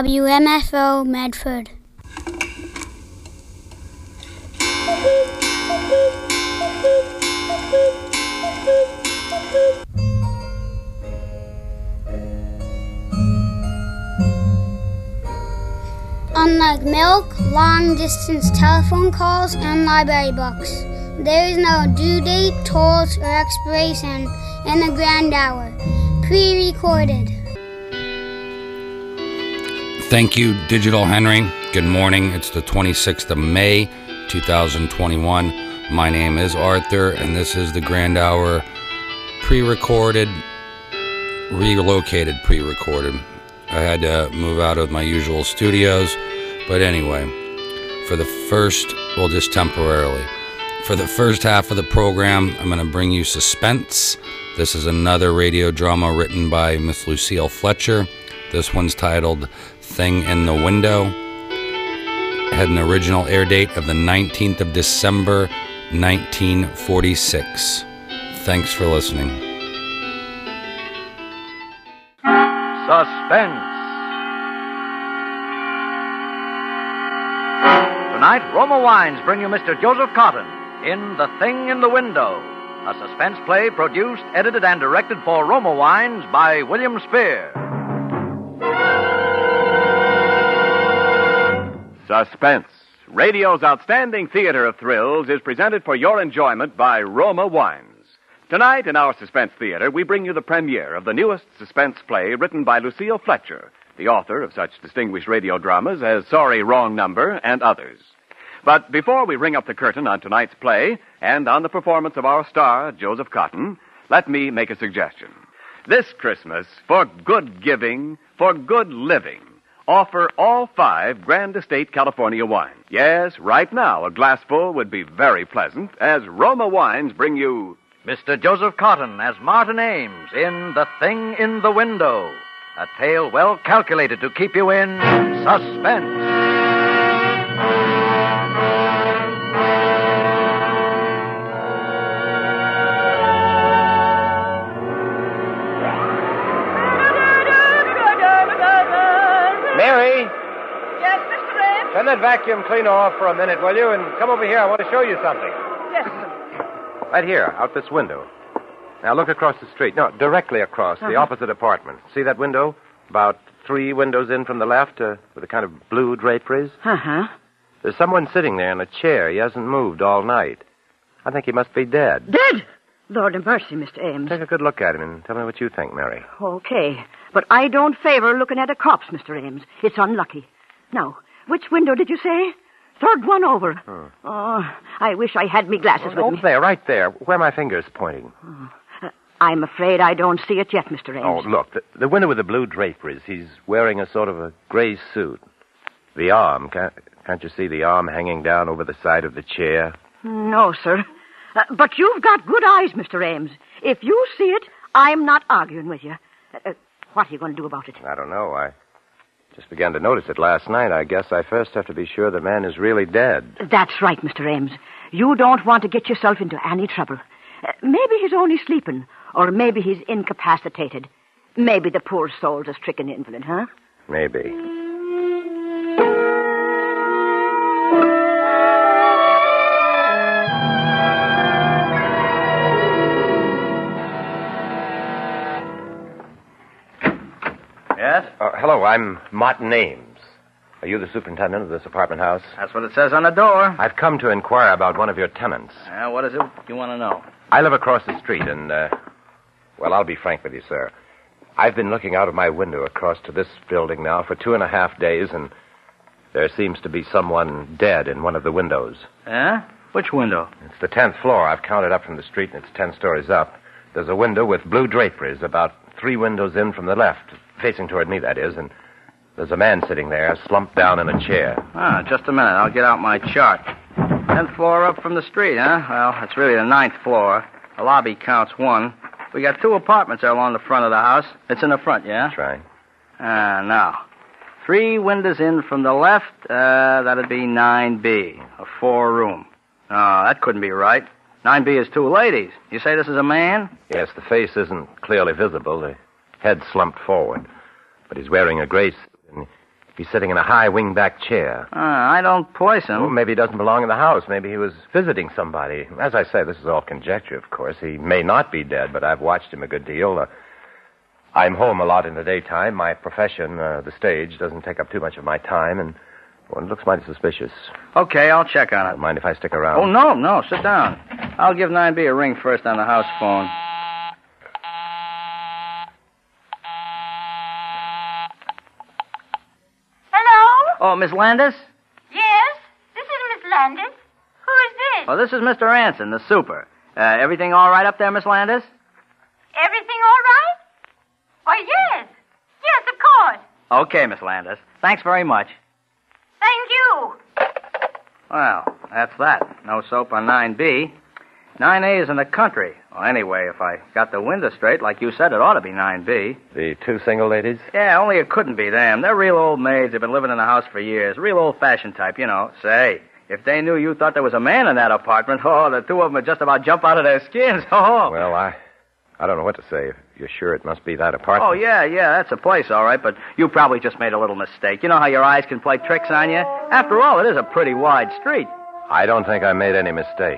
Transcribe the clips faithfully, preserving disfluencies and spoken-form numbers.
W M F O Medford. Unlike milk, long-distance telephone calls, and library books, there is no due date, tolls, or expiration in the grand hour. Pre-recorded. Thank you, Digital Henry. Good morning. It's the twenty-sixth of May, two thousand twenty-one. My name is Arthur, and this is the grand hour pre-recorded, relocated pre-recorded. I had to move out of my usual studios, but anyway, for the first, well, just temporarily, for the first half of the program, I'm going to bring you Suspense. This is another radio drama written by Miss Lucille Fletcher. This one's titled Thing in the Window. It had an original air date of the nineteenth of December, nineteen forty-six. Thanks for listening. Suspense. Tonight, Roma Wines bring you Mister Joseph Cotton in The Thing in the Window, a suspense play produced, edited, and directed for Roma Wines by William Spear. Suspense, radio's outstanding theater of thrills, is presented for your enjoyment by Roma Wines. Tonight, in our Suspense Theater, we bring you the premiere of the newest suspense play written by Lucille Fletcher, the author of such distinguished radio dramas as Sorry, Wrong Number and others. But before we ring up the curtain on tonight's play and on the performance of our star, Joseph Cotton, let me make a suggestion. This Christmas, for good giving, for good living, offer all five Grand Estate California wines. Yes, right now, a glassful would be very pleasant as Roma Wines bring you Mister Joseph Cotton as Martin Ames in The Thing in the Window, a tale well calculated to keep you in suspense. Mary? Yes, Mister Ames? Turn that vacuum cleaner off for a minute, will you? And come over here. I want to show you something. Yes, sir. Right here, out this window. Now look across the street. No, directly across, uh-huh. The opposite apartment. See that window? About three windows in from the left, uh, with a kind of blue draperies. Uh-huh. There's someone sitting there in a chair. He hasn't moved all night. I think he must be dead. Dead? Lord have mercy, Mister Ames. Take a good look at him and tell me what you think, Mary. Okay. But I don't favor looking at a corpse, Mister Ames. It's unlucky. Now, which window did you say? Third one over. Hmm. Oh, I wish I had me glasses oh, with me. Over there, right there, where my finger's pointing. Oh. Uh, I'm afraid I don't see it yet, Mister Ames. Oh, look, the, the window with the blue draperies. He's wearing a sort of a gray suit. The arm, can't, can't you see the arm hanging down over the side of the chair? No, sir. Uh, but you've got good eyes, Mister Ames. If you see it, I'm not arguing with you. Uh, uh, what are you going to do about it? I don't know. I just began to notice it last night. I guess I first have to be sure the man is really dead. That's right, Mister Ames. You don't want to get yourself into any trouble. Uh, maybe he's only sleeping, or maybe he's incapacitated. Maybe the poor soul's a stricken invalid, huh? Maybe. Yes? Uh, hello, I'm Martin Ames. Are you the superintendent of this apartment house? That's what it says on the door. I've come to inquire about one of your tenants. Uh, what is it you want to know? I live across the street, and, uh, well, I'll be frank with you, sir. I've been looking out of my window across to this building now for two and a half days, and there seems to be someone dead in one of the windows. Yeah? Which window? It's the tenth floor. I've counted up from the street, and it's ten stories up. There's a window with blue draperies about three windows in from the left, facing toward me, that is, and there's a man sitting there, slumped down in a chair. Ah, just a minute. I'll get out my chart. Tenth floor up from the street, huh? Well, it's really the ninth floor. The lobby counts one. We got two apartments there along the front of the house. It's in the front, yeah? That's right. Ah, now. Three windows in from the left, uh, that'd be nine B, a four-room. Oh, that couldn't be right. nine B is two ladies. You say this is a man? Yes, the face isn't clearly visible. The head slumped forward. But he's wearing a gray suit, and He's sitting in a high wing-back chair. Uh, I don't poison. Well, maybe he doesn't belong in the house. Maybe he was visiting somebody. As I say, this is all conjecture, of course. He may not be dead, but I've watched him a good deal. Uh, I'm home a lot in the daytime. My profession, uh, the stage, doesn't take up too much of my time, and well, it looks mighty suspicious. Okay, I'll check on it. Don't mind if I stick around? Oh, no, no, sit down. I'll give nine B a ring first on the house phone. Oh, Miss Landis? Yes, this is Miss Landis. Who is this? Oh, this is Mister Anson, the super. Uh, everything all right up there, Miss Landis? Everything all right? Why, yes. Yes, of course. Okay, Miss Landis. Thanks very much. Thank you. Well, that's that. No soap on nine B. nine A is in the country. Well, anyway, if I got the window straight, like you said, it ought to be nine B. The two single ladies? Yeah, only it couldn't be them. They're real old maids. They've been living in the house for years. Real old-fashioned type, you know. Say, if they knew you thought there was a man in that apartment, oh, the two of them would just about jump out of their skins. Oh. Well, I I don't know what to say. If you're sure it must be that apartment. Oh, yeah, yeah, that's a place, all right, but you probably just made a little mistake. You know how your eyes can play tricks on you? After all, it is a pretty wide street. I don't think I made any mistake.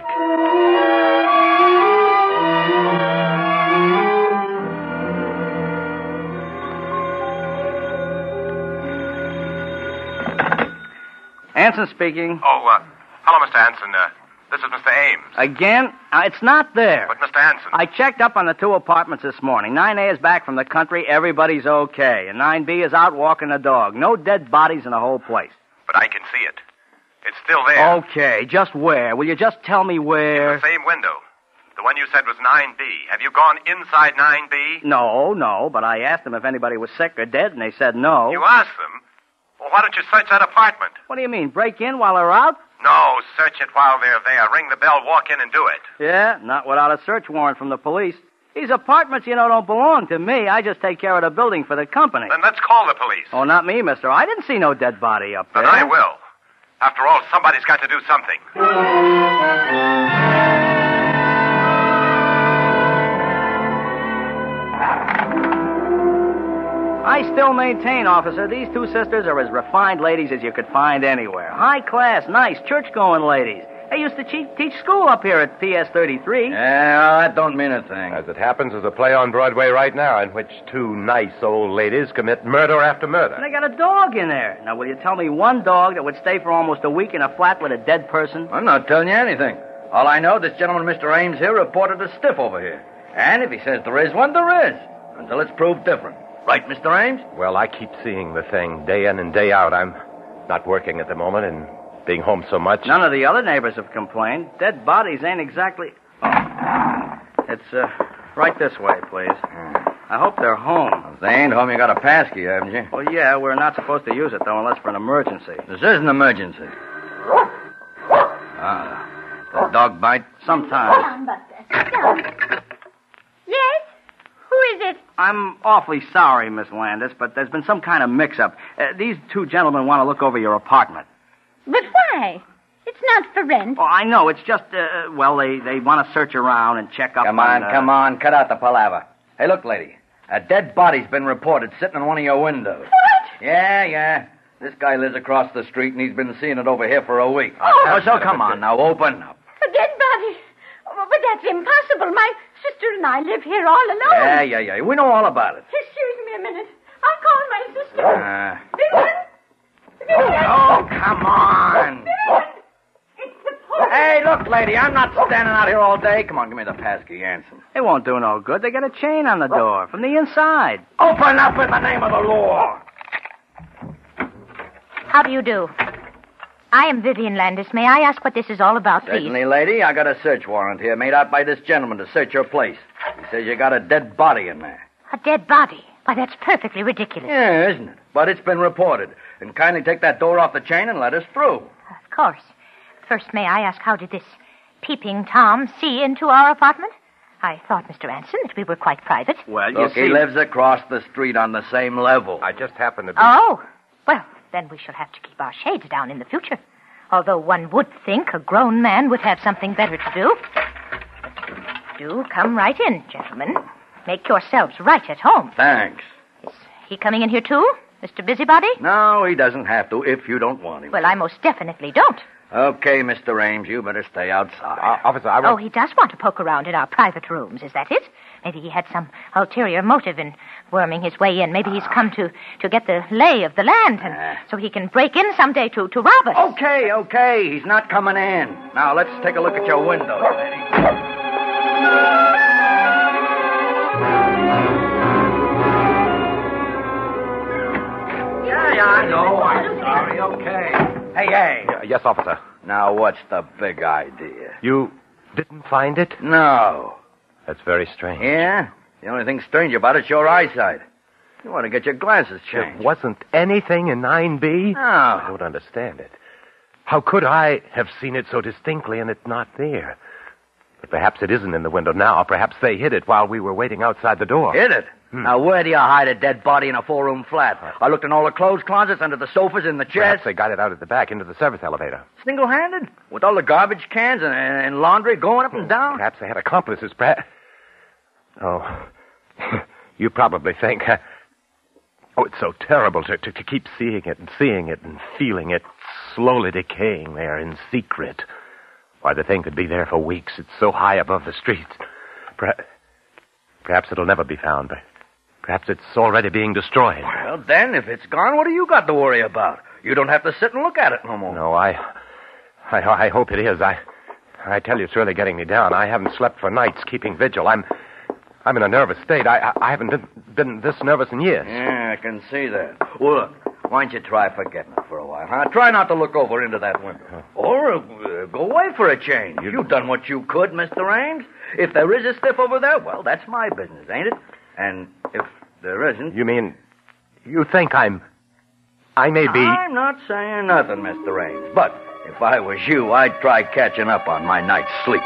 Anson speaking. Oh, uh, hello, Mister Anson. Uh, this is Mister Ames. Again? Uh, it's not there. But, Mister Anson... I checked up on the two apartments this morning. nine A is back from the country. Everybody's okay. And nine B is out walking the dog. No dead bodies in the whole place. But I can see it. It's still there. Okay, just where? Will you just tell me where? In the same window. The one you said was nine B. Have you gone inside nine B? No, no, but I asked them if anybody was sick or dead, and they said no. You asked them? Well, why don't you search that apartment? What do you mean, break in while they're out? No, search it while they're there. Ring the bell, walk in, and do it. Yeah, not without a search warrant from the police. These apartments, you know, don't belong to me. I just take care of the building for the company. Then let's call the police. Oh, not me, mister. I didn't see no dead body up there. Then I will. After all, somebody's got to do something. I still maintain, officer, these two sisters are as refined ladies as you could find anywhere. High class, nice, church-going ladies. They used to te- teach school up here at P S thirty-three. Yeah, well, that don't mean a thing. As it happens, there's a play on Broadway right now in which two nice old ladies commit murder after murder. And they got a dog in there. Now, will you tell me one dog that would stay for almost a week in a flat with a dead person? I'm not telling you anything. All I know, this gentleman, Mister Ames here, reported a stiff over here. And if he says there is one, there is. Until it's proved different. Right, Mister Ames? Well, I keep seeing the thing day in and day out. I'm not working at the moment and being home so much. None of the other neighbors have complained. Dead bodies ain't exactly... Oh. It's, uh, right this way, please. I hope they're home. If they ain't home, you got a pass key, haven't you? Well, yeah, we're not supposed to use it, though, unless for an emergency. This is an emergency. Ah, the dog bite? Sometimes. Down, Buster. Down. Yes? Who is it? I'm awfully sorry, Miss Landis, but there's been some kind of mix-up. Uh, these two gentlemen want to look over your apartment. But why? It's not for rent. Oh, I know. It's just, uh, well, they, they want to search around and check up Come on... on, uh... come on. Cut out the palaver. Hey, look, lady. A dead body's been reported sitting in one of your windows. What? Yeah, yeah. This guy lives across the street, and he's been seeing it over here for a week. Oh. Oh, so come on now. Open up. A dead body? Oh, but that's impossible. My sister and I live here all alone. Yeah, yeah, yeah. We know all about it. Excuse me a minute. I'll call my sister. Uh... Vivian? Vivian? Oh, come on. Vivian! It's the police. Hey, look, lady, I'm not standing out here all day. Come on, give me the pass key, Anson. It won't do no good. They got a chain on the door from the inside. Open up in the name of the law. How do you do? I am Vivian Landis. May I ask what this is all about, please? Certainly, lady. I got a search warrant here made out by this gentleman to search your place. He says you got a dead body in there. A dead body? Why, that's perfectly ridiculous. Yeah, isn't it? But it's been reported. And kindly take that door off the chain and let us through. Of course. First, may I ask, how did this peeping Tom see into our apartment? I thought, Mister Anson, that we were quite private. Well, you Look, see... he lives across the street on the same level. I just happened to be... Oh, well, then we shall have to keep our shades down in the future. Although one would think a grown man would have something better to do. Do come right in, gentlemen. Make yourselves right at home. Thanks. Is he coming in here, too? Mister Busybody? No, he doesn't have to if you don't want him. Well, I most definitely don't. Okay, Mister Ames, you better stay outside. Uh, officer, I Oh, will... he does want to poke around in our private rooms. Is that it? Maybe he had some ulterior motive in worming his way in. Maybe he's come to, to get the lay of the land, and Uh. so he can break in someday to, to rob us. Okay, okay, he's not coming in. Now, let's take a look at your window. Yeah, yeah, I know. I'm sorry. Okay. Hey, hey. Uh, yes, officer. Now, what's the big idea? You didn't find it? No. That's very strange. Yeah? The only thing strange about it's your eyesight. You want to get your glasses There changed. wasn't anything in nine B? I No. don't understand it. How could I have seen it so distinctly and it not there? But perhaps it isn't in the window now. Perhaps they hid it while we were waiting outside the door. Hit it. Hmm. Now, where do you hide a dead body in a four-room flat? I looked in all the clothes closets, under the sofas, in the chairs. Perhaps they got it out at the back into the service elevator. Single-handed? With all the garbage cans and, and laundry going up and down? Perhaps they had accomplices. Perhaps... Oh, you probably think... Uh... Oh, it's so terrible to, to, to keep seeing it and seeing it and feeling it slowly decaying there in secret. Why, the thing could be there for weeks. It's so high above the streets. Perhaps, perhaps it'll never be found, but perhaps it's already being destroyed. Well, then, if it's gone, what do you got to worry about? You don't have to sit and look at it no more. No, I, I, I hope it is. I, I tell you, it's really getting me down. I haven't slept for nights, keeping vigil. I'm, I'm in a nervous state. I, I, I haven't been, been this nervous in years. Yeah, I can see that. Well, look, why don't you try forgetting it for a while, huh? Try not to look over into that window. Or uh, go away for a change. You've done what you could, Mister Ames. If there is a stiff over there, well, that's my business, ain't it? And if there isn't... You mean, you think I'm, I may be... I'm not saying nothing, Mister Ames. But if I was you, I'd try catching up on my night's sleep.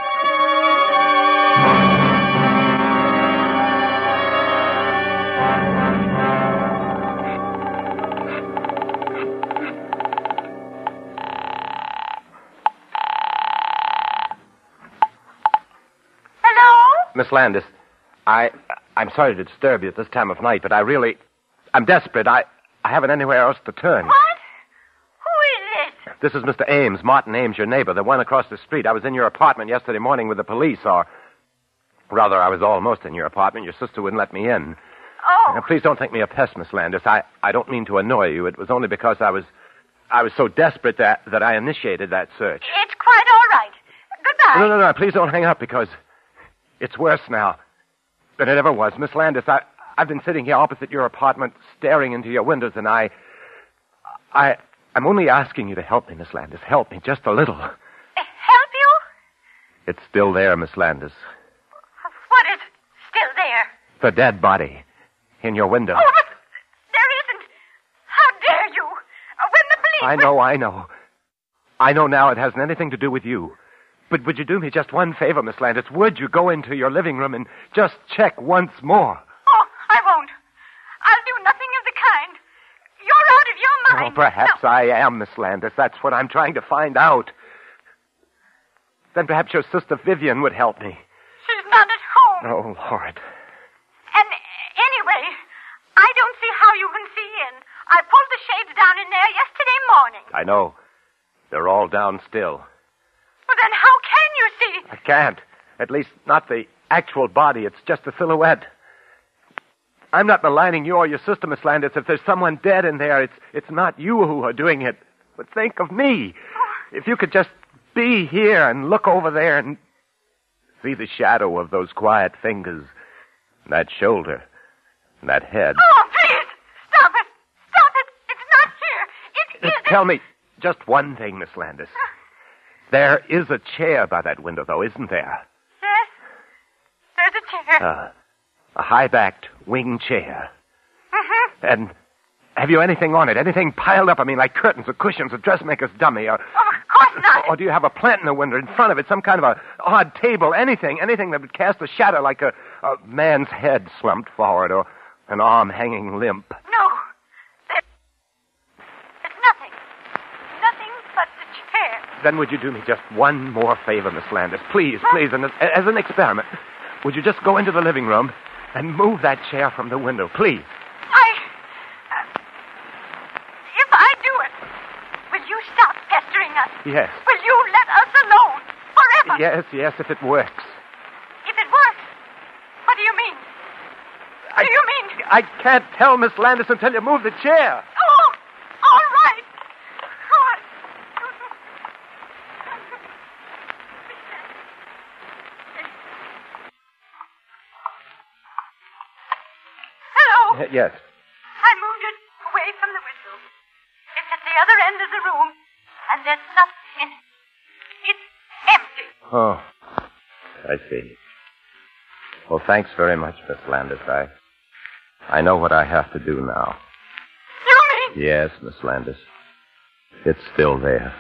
Miss Landis, I, I'm sorry to disturb you at this time of night, but I really, I'm desperate. I, I haven't anywhere else to turn. What? Who is this? This is Mister Ames, Martin Ames, your neighbor, the one across the street. I was in your apartment yesterday morning with the police, or rather, I was almost in your apartment. Your sister wouldn't let me in. Oh. Now, please don't think me a pest, Miss Landis. I, I don't mean to annoy you. It was only because I was, I was so desperate that, that I initiated that search. It's quite all right. Goodbye. No, no, no, please don't hang up because it's worse now than it ever was. Miss Landis, I, I've been sitting here opposite your apartment, staring into your windows, and I, I, I'm only asking you to help me, Miss Landis. Help me just a little. Uh, help you? It's still there, Miss Landis. What is still there? The dead body in your window. Oh, but there isn't. How dare you? Uh, when the police... I know, I know. I know now it hasn't anything to do with you. But would you do me just one favor, Miss Landis? Would you go into your living room and just check once more? Oh, I won't. I'll do nothing of the kind. You're out of your mind. Oh, perhaps No. I am, Miss Landis. That's what I'm trying to find out. Then perhaps your sister Vivian would help me. She's not at home. Oh, Lord. And anyway, I don't see how you can see in. I pulled the shades down in there yesterday morning. I know. They're all down still. Well, then how can you see? I can't. At least not the actual body. It's just a silhouette. I'm not maligning you or your sister, Miss Landis. If there's someone dead in there, it's it's not you who are doing it. But think of me. If you could just be here and look over there and see the shadow of those quiet fingers, and that shoulder, and that head. Oh, please! Stop it! Stop it! It's not here! It Just isn't... tell me just one thing, Miss Landis. There is a chair by that window, though, isn't there? Yes. There's a chair. Uh, a high-backed wing chair. Mm-hmm. And have you anything on it? Anything piled up? I mean, like curtains or cushions or dressmaker's dummy or... Oh, of course not. Or do you have a plant in the window in front of it? Some kind of a odd table? Anything? Anything that would cast a shadow like a, a man's head slumped forward or an arm hanging limp? No. There... It's nothing. Nothing but the chair. Then would you do me just one more favor, Miss Landis? Please, please, and as, as an experiment, would you just go into the living room and move that chair from the window, please? I... Uh, Will you stop pestering us? Yes. Will you let us alone? Forever? Yes, yes, if it works. If it works? What do you mean? I, do you mean? I can't tell Miss Landis until you move the chair. Oh, all right. All right. Hello? Uh, yes. I moved it away from the window. It's at the other end of the room, and there's nothing in it. It's empty. Oh, I see. Well, thanks very much, Miss Landis. I, I know what I have to do now. You mean? Yes, Miss Landis. It's still there.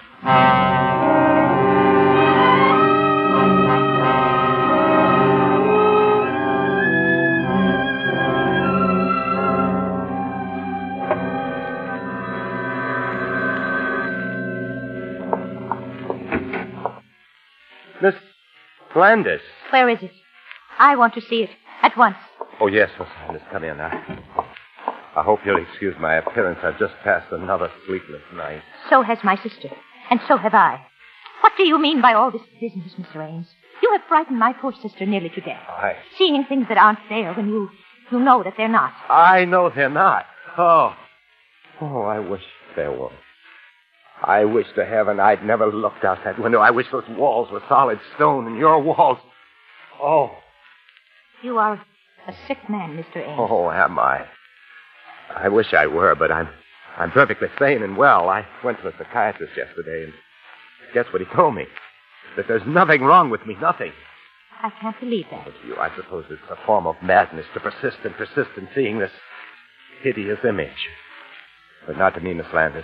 Miss Landis. Where is it? I want to see it. At once. Oh, yes, Miss Landis. Come in now. I hope you'll excuse my appearance. I've just passed another sleepless night. So has my sister. And so have I. What do you mean by all this business, Mister Ames? You have frightened my poor sister nearly to death. I... Seeing things that aren't there when you, you know that they're not. I know they're not. Oh. Oh, I wish there were. I wish to heaven I'd never looked out that window. I wish those walls were solid stone and your walls... Oh. You are a sick man, Mister Ames. Oh, am I? I wish I were, but I'm I'm perfectly sane and well. I went to a psychiatrist yesterday, and guess what he told me? That there's nothing wrong with me, nothing. I can't believe that. But to you, I suppose it's a form of madness to persist and persist in seeing this hideous image. But not to me, Miss Landis.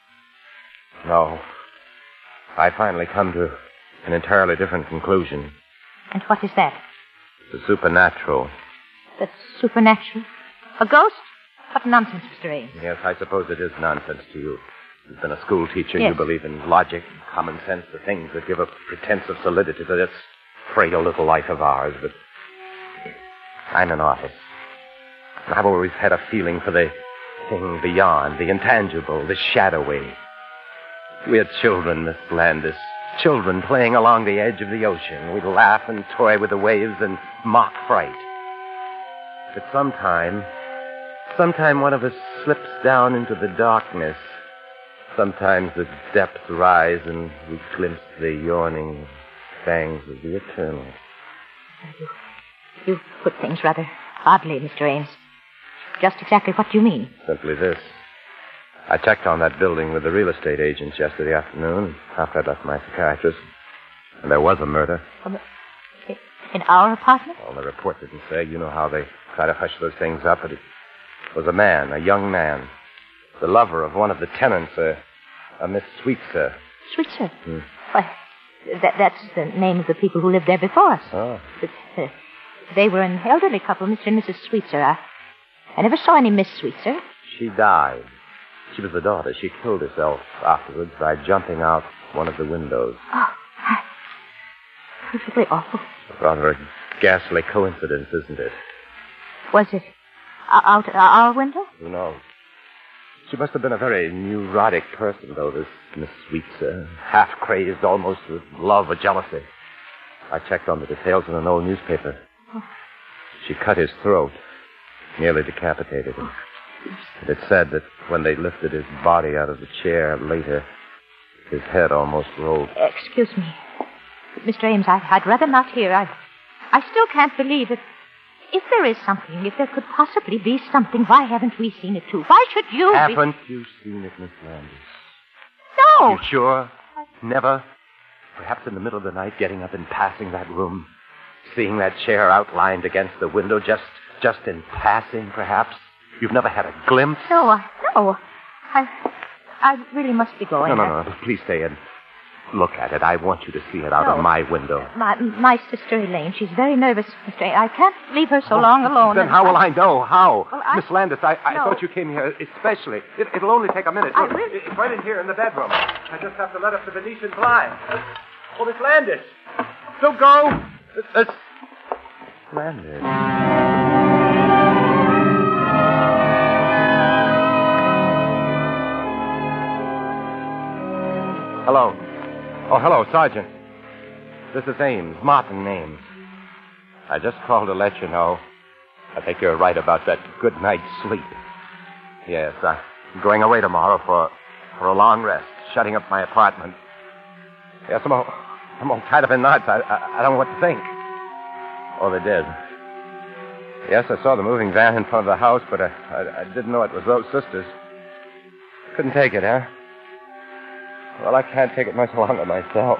No. I finally come to an entirely different conclusion. And what is that? The supernatural. The supernatural? A ghost? What nonsense, Mister Ames. Yes, I suppose it is nonsense to you. You've been a school teacher. Yes. You believe in logic and common sense, the things that give a pretense of solidity to this frail little life of ours. But I'm an artist. I've always had a feeling for the thing beyond, the intangible, the shadowy. We're children, Miss Landis. Children playing along the edge of the ocean. We laugh and toy with the waves and mock fright. But sometime, sometime one of us slips down into the darkness. Sometimes the depths rise and we glimpse the yawning fangs of the eternal. You, you put things rather oddly, Mister Ames. Just exactly what do you mean? Simply this. I checked on that building with the real estate agents yesterday afternoon, after I left my psychiatrist. And there was a murder. Um, in our apartment? Well, the report didn't say. You know how they try to hush those things up. But it was a man, a young man. The lover of one of the tenants, a, a Miss Sweetser. Sweetser? Hmm. Why, that, that's the name of the people who lived there before us. Oh. But, uh, they were an elderly couple, Mister and Missus Sweetser. I, I never saw any Miss Sweetser. She died. She was the daughter. She killed herself afterwards by jumping out one of the windows. Oh, perfectly awful. Rather a ghastly coincidence, isn't it? Was it out our window? Who knows? She must have been a very neurotic person, though, this Miss Sweetser. Half-crazed almost with love or jealousy. I checked on the details in an old newspaper. Oh. She cut his throat, nearly decapitated him. It said that when they lifted his body out of the chair later, his head almost rolled. Excuse me. Mister Ames, I, I'd rather not hear. I, I still can't believe it. If there is something, if there could possibly be something, why haven't we seen it too? Why should you Haven't be... you seen it, Miss Landis? No. You sure? Never? Perhaps in the middle of the night, getting up and passing that room, seeing that chair outlined against the window, just, just in passing, perhaps? You've never had a glimpse? No, I, no. I, I really must be going. No, no, no. Please stay and look at it. I want you to see it out no. of my window. My, my sister Elaine, she's very nervous, Mister Ames. I can't leave her so oh, long alone. Then how will I know? How? Well, I... Miss Landis, I, I no. thought you came here especially. It, it'll only take a minute. I Look, will... It's right in here in the bedroom. I just have to let up the Venetian blind. Oh, Miss Landis. Don't go. Miss Landis. Hello. Oh, hello, Sergeant. This is Ames, Martin Ames. I just called to let you know. I think you're right about that good night's sleep. Yes, I'm going away tomorrow for for a long rest, shutting up my apartment. Yes, I'm all, I'm all tied up in knots. I, I, I don't know what to think. Oh, they're dead. Yes, I saw the moving van in front of the house, but I, I, I didn't know it was those sisters. Couldn't take it, huh? Well, I can't take it much longer myself.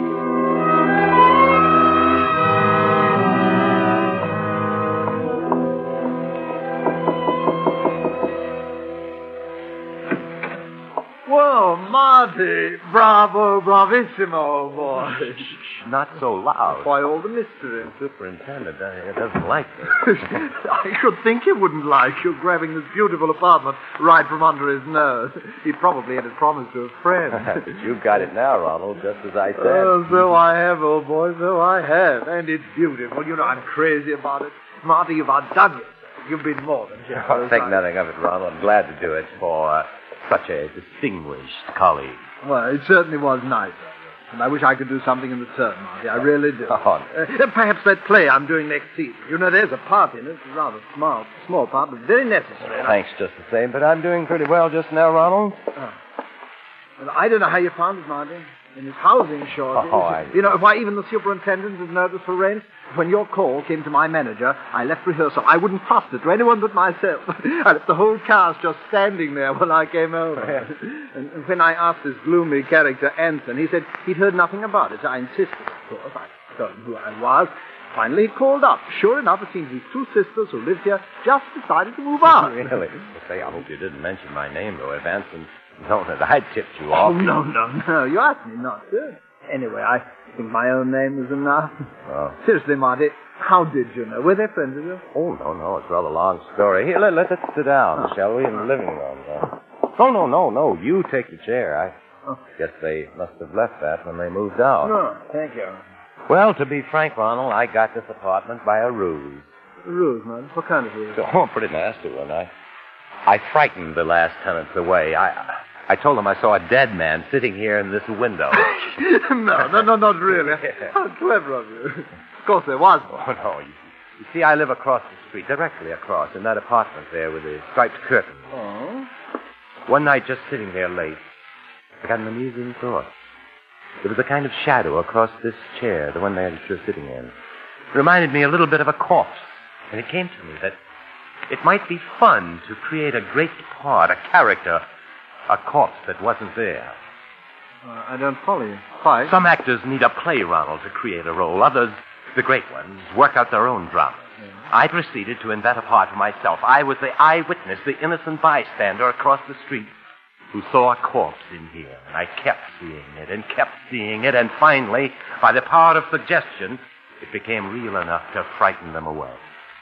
Whoa, Marty. Bravo, bravissimo, boy. Not so loud. Why all the mystery? Superintendent uh, doesn't like me. I should think he wouldn't like you grabbing this beautiful apartment right from under his nose. He probably had it promised to a friend. You've got it now, Ronald, just as I said. Oh, so I have, old boy, so I have. And it's beautiful. You know, I'm crazy about it. Marty, you've outdone yourself. You've been more than generous. Oh, think nothing of it, Ronald. I'm glad to do it for uh, such a distinguished colleague. Well, it certainly was nice. And I wish I could do something in return, Marty. I really do. Oh, uh, perhaps that play I'm doing next season. You know, there's a part in it. It's a rather small, small part, but very necessary. Well, thanks just the same, but I'm doing pretty well just now, Ronald. Oh. Well, I don't know how you found it, Marty. In his housing shortage. Oh, I... You know, why even the superintendent is nervous for rent. When your call came to my manager, I left rehearsal. I wouldn't trust it to anyone but myself. I left the whole cast just standing there when I came over. and, and when I asked this gloomy character, Anson, he said he'd heard nothing about it. I insisted, of course. I told him who I was. Finally, he called up. Sure enough, it seems these two sisters who lived here just decided to move out. Really? Well, say, I hope you didn't mention my name, though. If Anson known that I'd tipped you off. Oh, no, no, no. You asked me not to. Anyway, I think my own name is enough. Oh. Seriously, Marty, how did you know? Were they friends of yours? Oh, no, no. It's a rather long story. Here, let, let us sit down, oh. shall we, in the living room. Uh, oh, no, no, no. You take the chair. I oh. guess they must have left that when they moved out. No, thank you. Well, to be frank, Ronald, I got this apartment by a ruse. A ruse, man? What kind of ruse? Oh, pretty nasty one. I, I frightened the last tenants away. I... I told them I saw a dead man sitting here in this window. no, no, no, not really. How clever of you. Of course there was one. Oh, no. You, you see, I live across the street, directly across, in that apartment there with the striped curtain. Oh? One night, just sitting there late, I got an amusing thought. There was a kind of shadow across this chair, the one they were sitting in. It reminded me a little bit of a corpse. And it came to me that it might be fun to create a great part, a character, a corpse that wasn't there. Uh, I don't follow you. Why? Some actors need a play, Ronald, to create a role. Others, the great ones, work out their own drama. Yeah. I proceeded to invent a part for myself. I was the eyewitness, the innocent bystander across the street who saw a corpse in here. And I kept seeing it and kept seeing it, and finally, by the power of suggestion, it became real enough to frighten them away.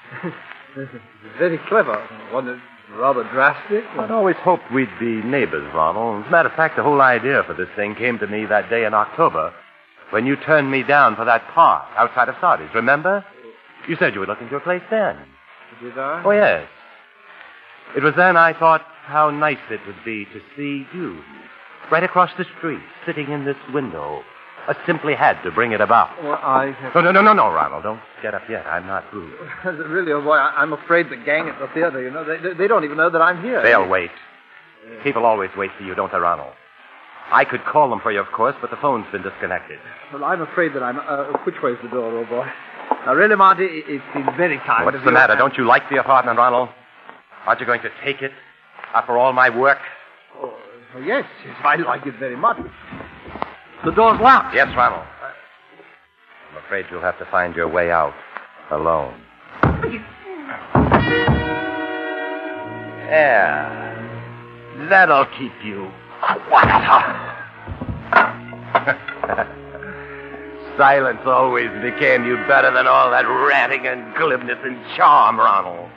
Very clever. Wasn't it rather drastic? I'd always hoped we'd be neighbors, Ronald. As a matter of fact, the whole idea for this thing came to me that day in October when you turned me down for that part outside of Sardi's. Remember? You said you were looking for a place then. Did I? Oh, yes. It was then I thought how nice it would be to see you right across the street, sitting in this window. I simply had to bring it about. Well, I have... No, no, no, no, no, Ronald. Don't get up yet. I'm not through. Really, oh boy, I, I'm afraid the gang at the theater, you know, they, they don't even know that I'm here. They'll wait. People always wait for you, don't they, Ronald? I could call them for you, of course, but the phone's been disconnected. Well, I'm afraid that I'm... Uh, which way's the door, old boy? Now, really, Marty, it, it's been very kind. What is the matter? Don't you like the apartment, Ronald? Aren't you going to take it after all my work? Oh, yes, yes, I like it very much. The door's locked. Yes, Ronald. I'm afraid you'll have to find your way out alone. Yeah. That'll keep you quiet. Silence always became you better than all that ranting and glibness and charm, Ronald.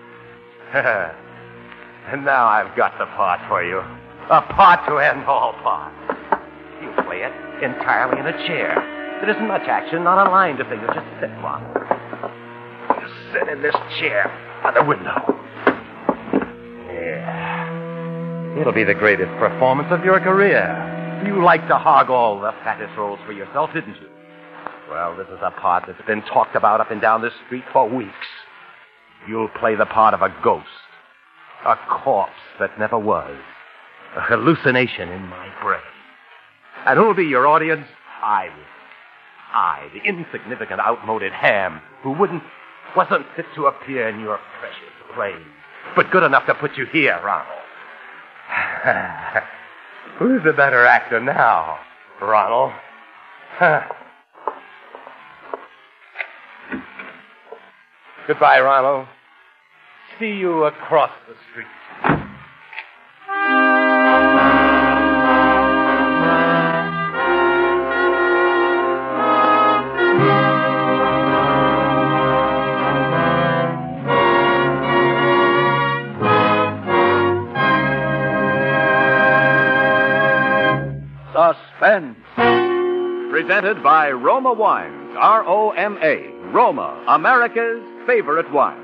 And now I've got the part for you. A part to end all parts. You play it entirely in a chair. There isn't much action, not a line to figure. Just sit, Ronald. You sit in this chair by the window. Yeah. It'll be the greatest performance of your career. You like to hog all the fattest roles for yourself, didn't you? Well, this is a part that's been talked about up and down this street for weeks. You'll play the part of a ghost, a corpse that never was, a hallucination in my brain. And who'll be your audience? I will. I, the insignificant, outmoded ham who wouldn't, wasn't fit to appear in your precious play, but good enough to put you here, Ronald. Who's the better actor now, Ronald? Goodbye, Ronald. See you across the street. Suspense. Presented by Roma Wines, R O M A, Roma, America's favorite wine.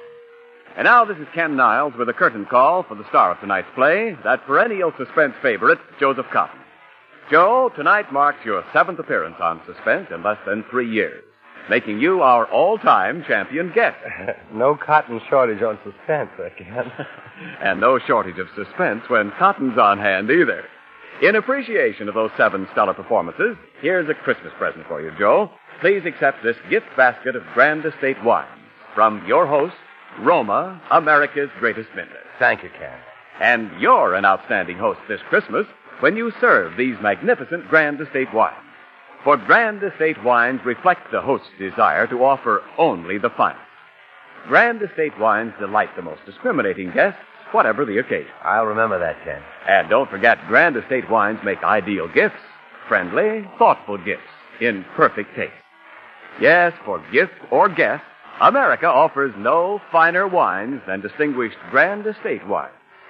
And now this is Ken Niles with a curtain call for the star of tonight's play, that perennial suspense favorite, Joseph Cotton. Joe, tonight marks your seventh appearance on Suspense in less than three years, making you our all-time champion guest. No cotton shortage on Suspense, I Ken. And no shortage of suspense when Cotton's on hand either. In appreciation of those seven stellar performances, here's a Christmas present for you, Joe. Please accept this gift basket of Grand Estate wines from your host, Roma, America's greatest vintner. Thank you, Ken. And you're an outstanding host this Christmas when you serve these magnificent Grand Estate wines. For Grand Estate wines reflect the host's desire to offer only the finest. Grand Estate wines delight the most discriminating guests, whatever the occasion. I'll remember that, Ken. And don't forget, Grand Estate wines make ideal gifts, friendly, thoughtful gifts, in perfect taste. Yes, for gift or guest, America offers no finer wines than distinguished Grand Estate wines.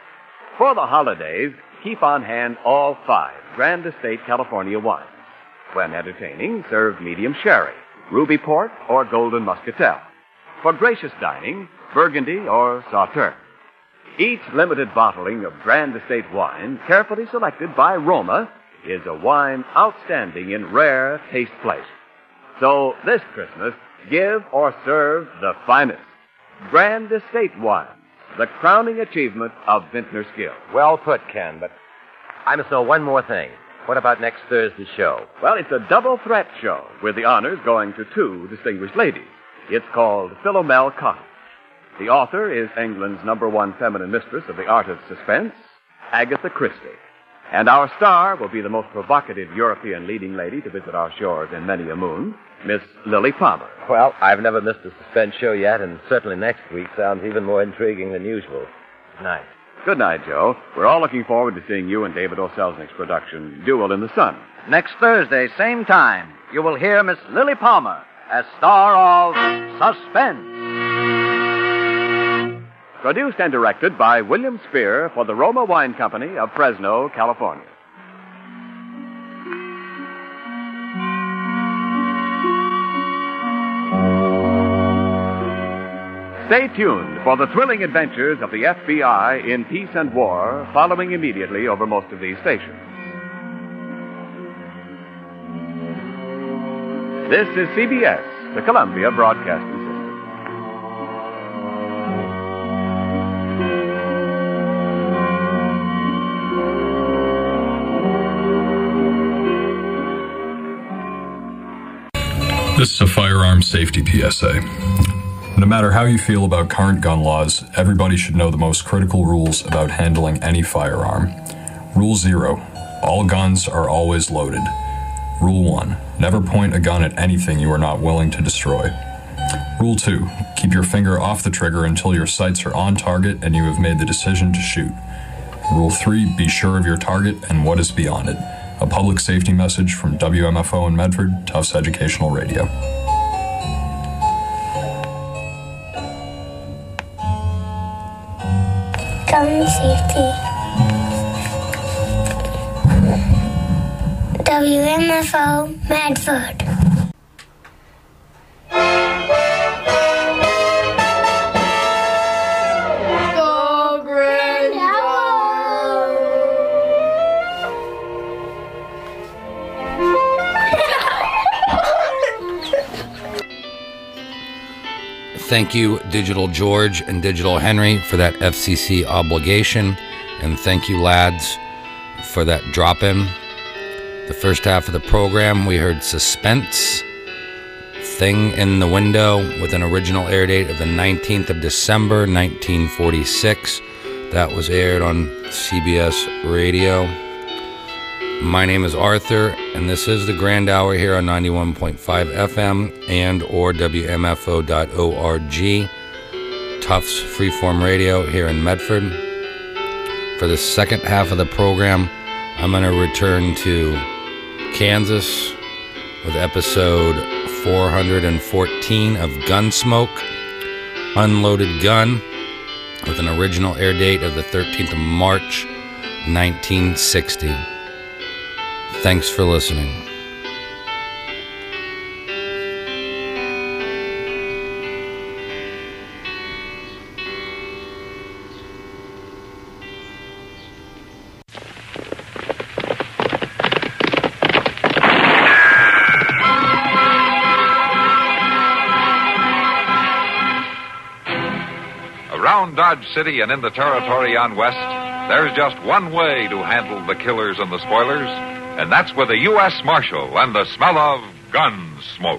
For the holidays, keep on hand all five Grand Estate California wines. When entertaining, serve medium sherry, ruby port, or golden muscatel. For gracious dining, Burgundy or Sauterne. Each limited bottling of Grand Estate wine, carefully selected by Roma, is a wine outstanding in rare taste pleasure. So this Christmas, give or serve the finest. Grand Estate wines, the crowning achievement of vintner skill. Well put, Ken, but I must know one more thing. What about next Thursday's show? Well, it's a double threat show with the honors going to two distinguished ladies. It's called Philomel Cotton. The author is England's number one feminine mistress of the art of suspense, Agatha Christie. And our star will be the most provocative European leading lady to visit our shores in many a moon, Miss Lily Palmer. Well, I've never missed a suspense show yet, and certainly next week sounds even more intriguing than usual. Good night. Good night, Joe. We're all looking forward to seeing you in David O. Selznick's production, Duel in the Sun. Next Thursday, same time, you will hear Miss Lily Palmer as star of Suspense. Produced and directed by William Spear for the Roma Wine Company of Fresno, California. Stay tuned for the thrilling adventures of the F B I in peace and war, following immediately over most of these stations. This is C B S, the Columbia Broadcasting System. This is a firearm safety P S A. No matter how you feel about current gun laws, everybody should know the most critical rules about handling any firearm. Rule zero, all guns are always loaded. Rule one, never point a gun at anything you are not willing to destroy. Rule two, keep your finger off the trigger until your sights are on target and you have made the decision to shoot. Rule three, be sure of your target and what is beyond it. A public safety message from W M F O in Medford, Tufts Educational Radio. Gun safety. W M F O Medford. Thank you, Digital George and Digital Henry, for that F C C obligation. And thank you, lads, for that drop-in. The first half of the program, we heard Suspense, Thing in the Window, with an original air date of the nineteenth of December, nineteen forty-six. That was aired on C B S Radio. My name is Arthur, and this is the Grand Hour here on ninety-one point five F M and or W M F O dot org. Tufts Freeform Radio here in Medford. For the second half of the program, I'm going to return to Kansas with episode four hundred fourteen of Gunsmoke, Unloaded Gun, with an original air date of the thirteenth of March, nineteen sixty. Thanks for listening. Around Dodge City and in the territory on West, there's just one way to handle the killers and the spoilers, and that's with a U S Marshal and the smell of gun smoke.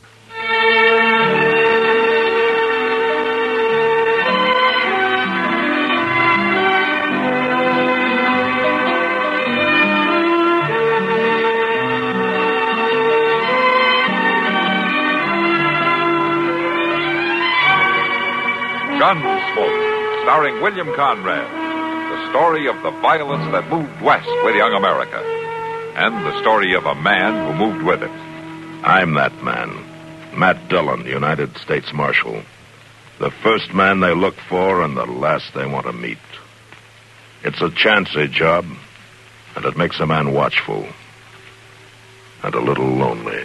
Gunsmoke, starring William Conrad, the story of the violence that moved west with young America, and the story of a man who moved with it. I'm that man, Matt Dillon, United States Marshal. The first man they look for and the last they want to meet. It's a chancy job, and it makes a man watchful and a little lonely.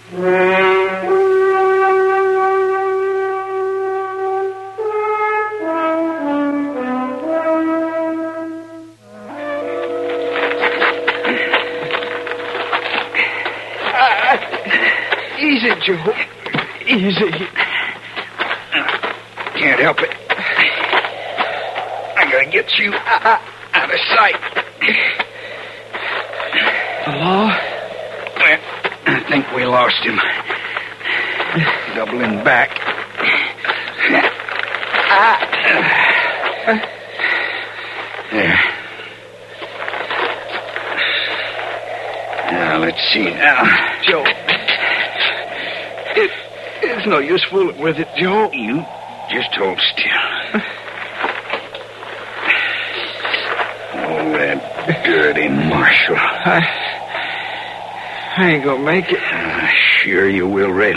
Easy, Joe. Easy. Can't help it. I gotta get you out, out of sight. The law? Well, I think we lost him. Doubling back. There. Now, let's see now. Joe. It, it's no use fooling with it, Joe. You just hold still. Oh, that dirty Marshal. I, I ain't gonna make it. Uh, sure you will, Red.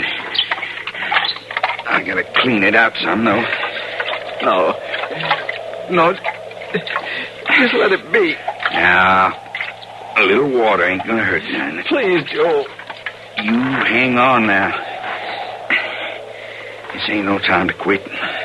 I gotta clean it out some, though. No. No. Just let it be. Now, a little water ain't gonna hurt none. Please, Joe. You hang on now. This ain't no time to quit.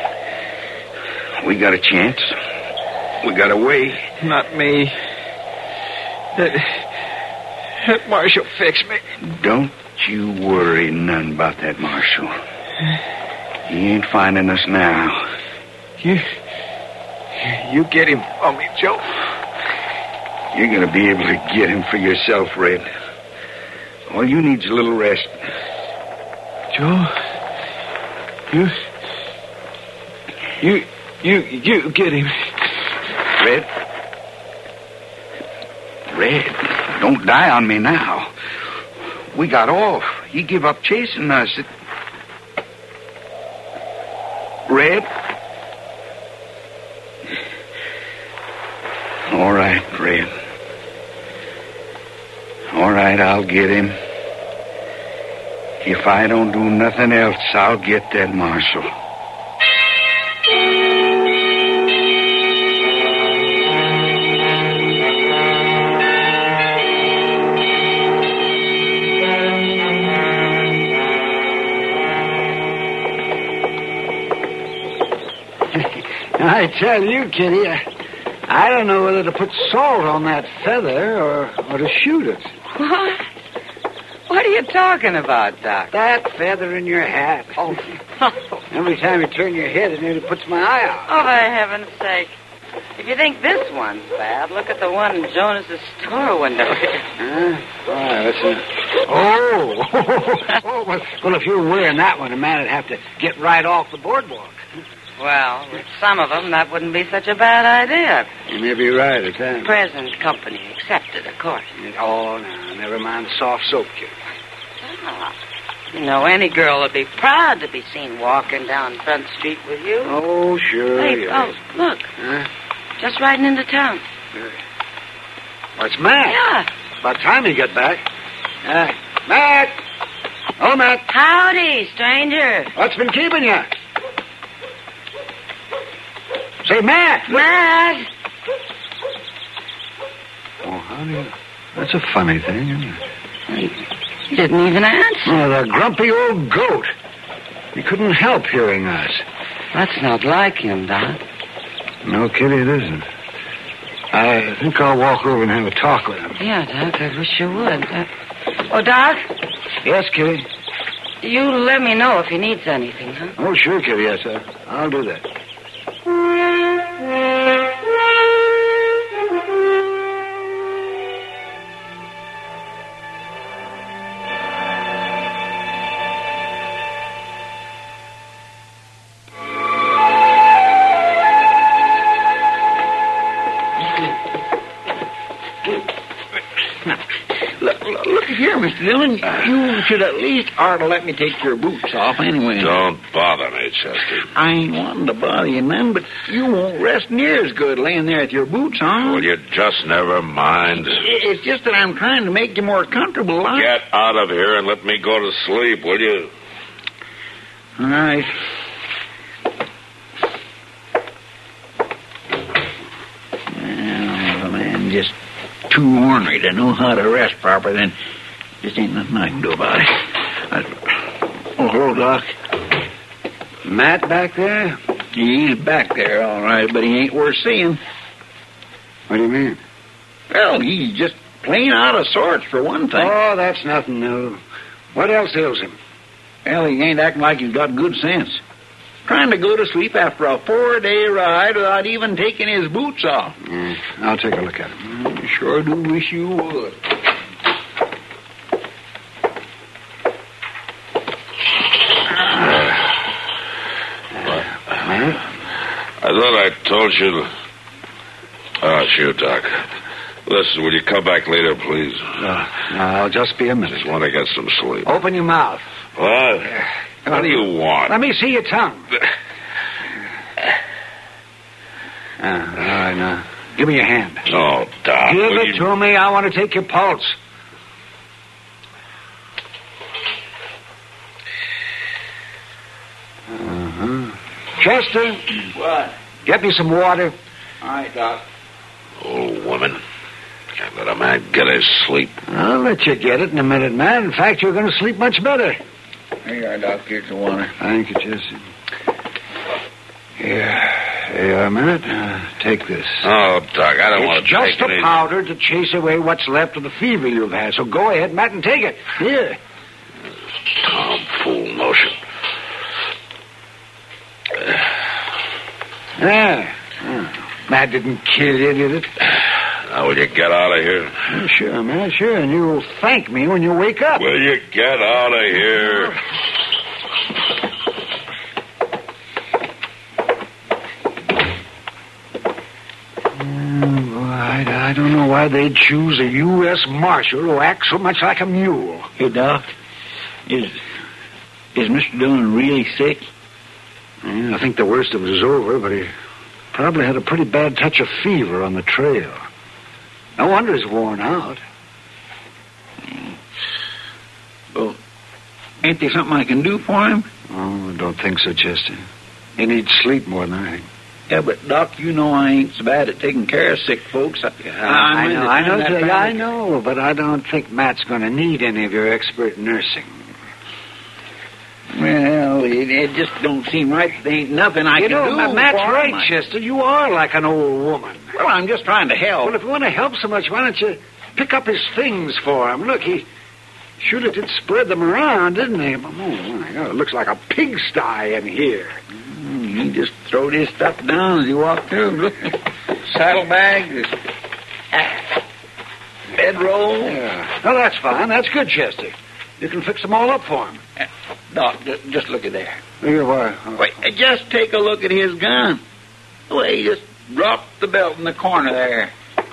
We got a chance. We got a way. Not me. That, that Marshal fixed me. Don't you worry none about that Marshal. He ain't finding us now. You, you get him for me, Joe. You're going to be able to get him for yourself, Red. All you need's a little rest. Joe, you, you, you, you get him. Red? Red, don't die on me now. We got off. He give up chasing us. It... Red? All right, Red. All right, I'll get him. If I don't do nothing else, I'll get that Marshal. I tell you, Kitty, I, I don't know whether to put salt on that feather or, or to shoot it. What? What are you talking about, Doc? That feather in your hat. Oh, Every time you turn your head, it nearly puts my eye out. Oh, for heaven's sake. If you think this one's bad, look at the one in Jonas's store window here. Huh? Why, what's that? Oh! oh well, well, if you were wearing that one, a man would have to get right off the boardwalk. Well, with some of them, that wouldn't be such a bad idea. You may be right at that. Present company accepted, of course. Oh, no, never mind the soft soap kid. Ah, you know, any girl would be proud to be seen walking down Front Street with you. Oh, sure. Hey, yeah. oh, look. Huh? Just riding into town. Well, it's Matt. Yeah. About time you get back. Uh, Matt! Oh, Matt. Howdy, stranger. What's been keeping you? Say, Matt! Matt! Oh, how do you... That's a funny thing, isn't it? He didn't even answer. Oh, the grumpy old goat. He couldn't help hearing us. That's not like him, Doc. No, Kitty, it isn't. I think I'll walk over and have a talk with him. Yeah, Doc, I wish you would. Uh, oh, Doc? Yes, Kitty? You let me know if he needs anything, huh? Oh, sure, Kitty, yes, sir. I'll do that. Here, Mister Dillon, you should at least ought to let me take your boots off anyway. Don't bother me, Chester. I ain't wanting to bother you, man, but you won't rest near as good laying there with your boots on. Will you just never mind? It's just that I'm trying to make you more comfortable. Like. Get out of here and let me go to sleep, will you? All right. Well, if a man just too ornery to know how to rest proper, then just ain't nothing I can do about it. I... Oh, hello, Doc. Matt back there? He's back there, all right, but he ain't worth seeing. What do you mean? Well, he's just plain out of sorts, for one thing. Oh, that's nothing new. What else ails him? Well, he ain't acting like he's got good sense. Trying to go to sleep after a four-day ride without even taking his boots off. Mm, I'll take a look at him. I sure do wish you would. I thought I told you to... Oh, sure, Doc. Listen, will you come back later, please? Uh, I'll just be a minute. Just want to get some sleep. Open your mouth. What? What do you want? Let me see your tongue. Ah, all right, now. Give me your hand. Oh, Doc. Give will it you... to me. I want to take your pulse. Uh-huh. Chester. What? Get me some water. All right, Doc. Oh, woman. Can't let a man get his sleep. I'll let you get it in a minute, man. In fact, you're going to sleep much better. Here you are, Doc. Here's the water. Thank you, Chester. Here. Here you are, Matt. Uh, take this. Oh, Doc, I don't it's want to just take a any... powder to chase away what's left of the fever you've had. So go ahead, Matt, and take it. Here. Tomfool notion. There. Oh, that didn't kill you, did it? Now, will you get out of here? Oh, sure, man, sure. And you'll thank me when you wake up. Will you get out of here? Oh, boy, I, I don't know why they'd choose a U S Marshal who acts so much like a mule. Hey, Doc, is is Mister Dillon really sick? Yeah, I think the worst of it is over, but he probably had a pretty bad touch of fever on the trail. No wonder he's worn out. Well, ain't there something I can do for him? Oh, I don't think so, Chester. He needs sleep more than anything. Yeah, but, Doc, you know I ain't so bad at taking care of sick folks. I, I know, I know, Jay, I know, but I don't think Matt's going to need any of your expert nursing. Well, it, it just don't seem right. There ain't nothing I you can know, do. Ma- Matt's for right, him. Chester. You are like an old woman. Well, I'm just trying to help. Well, if you want to help so much, why don't you pick up his things for him? Look, he Sure did spread them around, didn't they? Oh, my God, it looks like a pigsty in here. Mm, he just throwed his stuff down as he walked through. Look, saddlebags, bedroll. Yeah. Well, that's fine. That's good, Chester. You can fix them all up for him. Uh, Doc, just, just look at there. Look at what? Wait, just take a look at his gun. The way he just dropped the belt in the corner there.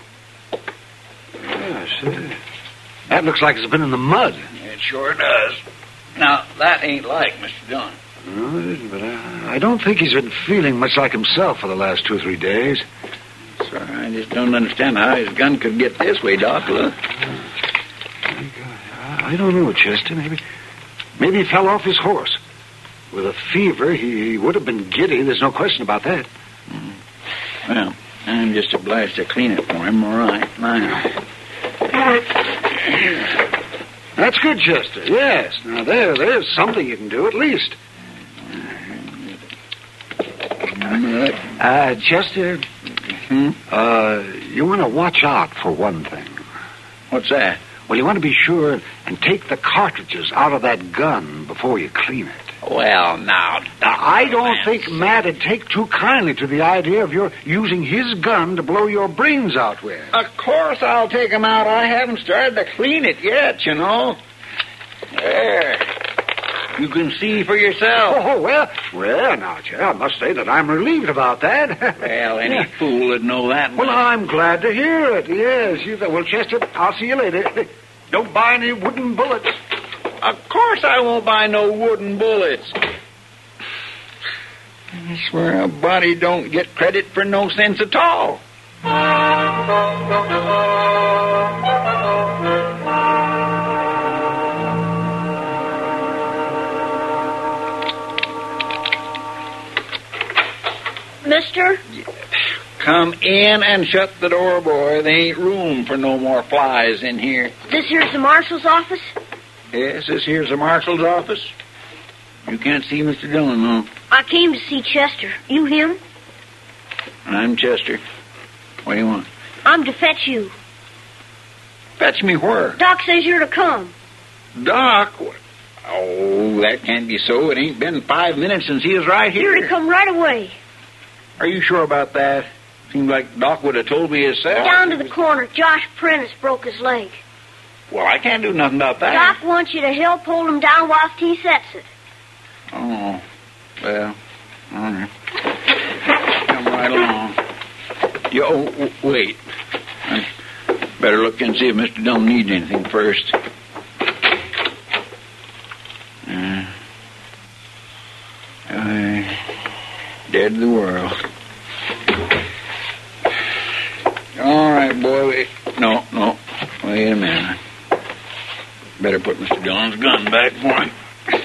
Yeah, see. That looks like it's been in the mud. It sure does. Now, that ain't like Mister Dillon. No, it isn't, but I, I don't think he's been feeling much like himself for the last two or three days. Sir, I just don't understand how his gun could get this way, Doc. Look. I don't know, Chester. Maybe, maybe he fell off his horse. With a fever, he, he would have been giddy. There's no question about that. Mm. Well, I'm just obliged to clean it for him, all right. Now. That's good, Chester. Yes. Now, there, there's something you can do, at least. Uh, Chester, hmm? uh, you want to watch out for one thing. What's that? Well, you want to be sure and take the cartridges out of that gun before you clean it. Well, now, now I don't think Matt would take too kindly to the idea of your using his gun to blow your brains out with. Of course I'll take them out. I haven't started to clean it yet, you know. There. You can see for yourself. Oh, well, well, now, Joe, I must say that I'm relieved about that. Well, any yeah. fool would know that much. Well, I'm glad to hear it. Yes, you. Well, Chester, I'll see you later. Don't buy any wooden bullets. Of course I won't buy no wooden bullets. I swear a body don't get credit for no sense at all. Mister? Come in and shut the door, boy. There ain't room for no more flies in here. This here's the marshal's office? Yes, this here's the marshal's office. You can't see Mister Dillon, no? I came to see Chester. You him? I'm Chester. What do you want? I'm to fetch you. Fetch me where? Doc says you're to come. Doc? Oh, that can't be so. It ain't been five minutes since he was right here. You're to come right away. Are you sure about that? Seems like Doc would have told me himself. Down to the corner. Josh Prentice broke his leg. Well, I can't do nothing about that. Doc wants you to help hold him down whilst he sets it. Oh, well, all right. Come right along. You, oh, w- wait. I better look and see if Mister Dillon needs anything first. Uh, uh, dead to the world. All right, boy. Wait. No, no. Wait a minute. Better put Mister Dillon's gun back for him.